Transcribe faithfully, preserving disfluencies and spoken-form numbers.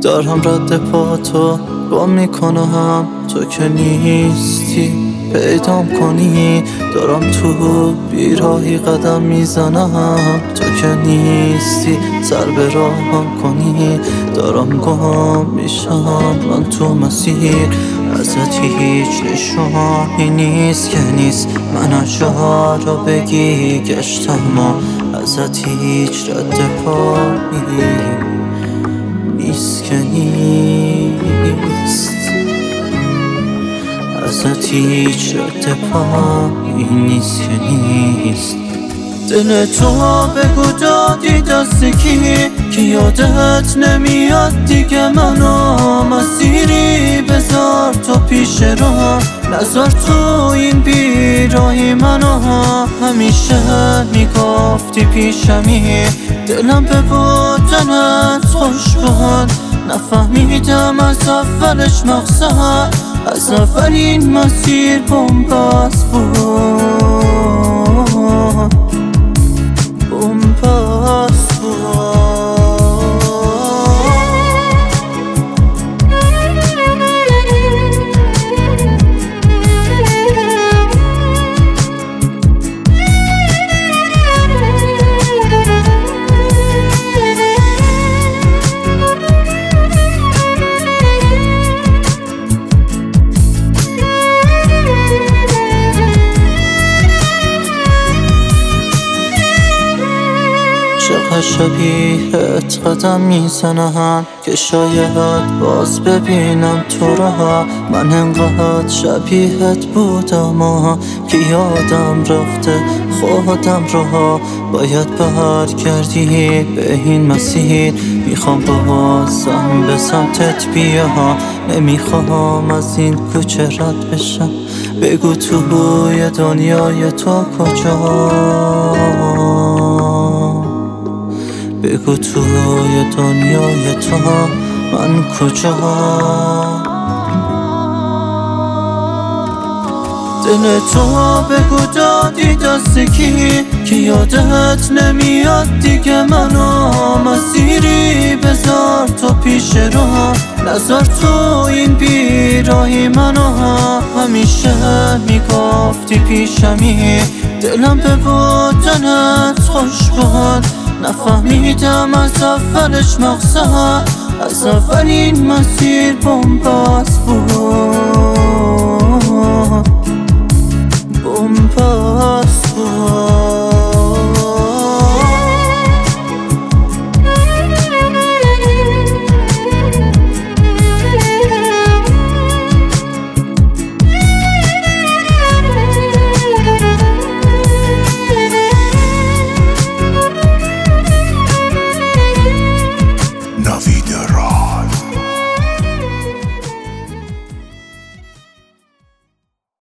دارم رد پا تو گم میکنم، تو که نیستی پیدام کنی. دارم تو بیراهی قدم میزنم، تو که نیستی سر به راهم کنی. دارم گم میشم من تو مسیر، ازت هیچ نشانی نیست که نیست. من اجا را بگی گشتم و ازت هیچ رد پایی نیست که نیست. ازت هیچ رد پایی نیست که نیست. دل تو بگو دادی دست کی که یادت نمیاد دیگه منو. مسیری بذار تو پیش راه، نذار تو این بیراهی منو. همیشه میگفتی پیشمی، دلم به بودنت خوش بود. نفهمیدم از اولش مقصد، از اولین مسیر بنبست بود. بنبست بود. چقدر شبیهت قدم میزنم که شاید باز ببینم تو را. من انقدر شبیهت بودم و که یادم رفته خودم را. باید برگردی به این مسیر، میخوام بازم به سمتت بیام. نمیخوام از این کوچه رد بشم، بگو توی دنیای تو کجا. بگو توی دنیای تو من کجا. دل تو بگو دادی دست کی که یادت نمیاد دیگه منو. مسیری بذار تو پیش راه، نذار تو این بیراهی منو. همیشه میگفتی پیشمی، دلم به بودنت خوش بود. نفهمیدم از اولش مقصد، از اولین مسیر بنبست بود.